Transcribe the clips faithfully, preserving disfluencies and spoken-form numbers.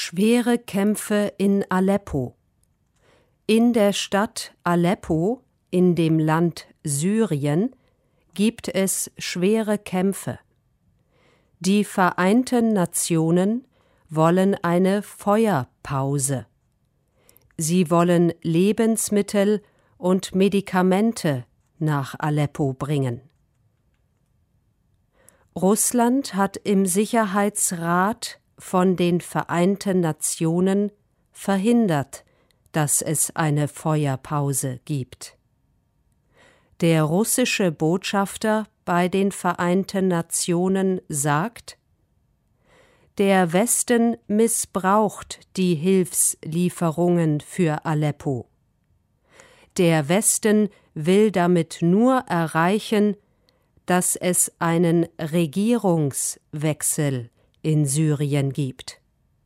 Schwere Kämpfe in Aleppo. In der Stadt Aleppo, in dem Land Syrien, gibt es schwere Kämpfe. Die Vereinten Nationen wollen eine Feuerpause. Sie wollen Lebensmittel und Medikamente nach Aleppo bringen. Russland hat im Sicherheitsrat von den Vereinten Nationen verhindert, dass es eine Feuerpause gibt. Der russische Botschafter bei den Vereinten Nationen sagt: Der Westen missbraucht die Hilfslieferungen für Aleppo. Der Westen will damit nur erreichen, dass es einen Regierungswechsel in Syrien gibt.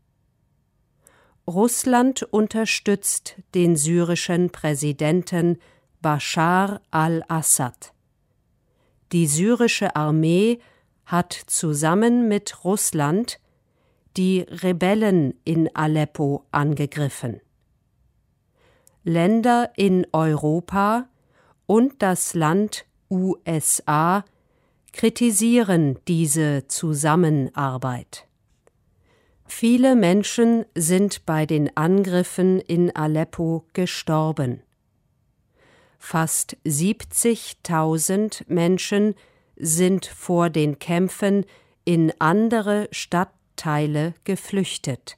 Russland unterstützt den syrischen Präsidenten Bashar al-Assad. Die syrische Armee hat zusammen mit Russland die Rebellen in Aleppo angegriffen. Länder in Europa und das Land U S A kritisieren diese Zusammenarbeit. Viele Menschen sind bei den Angriffen in Aleppo gestorben. Fast siebzigtausend Menschen sind vor den Kämpfen in andere Stadtteile geflüchtet.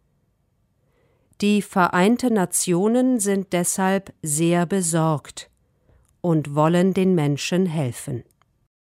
Die Vereinten Nationen sind deshalb sehr besorgt und wollen den Menschen helfen.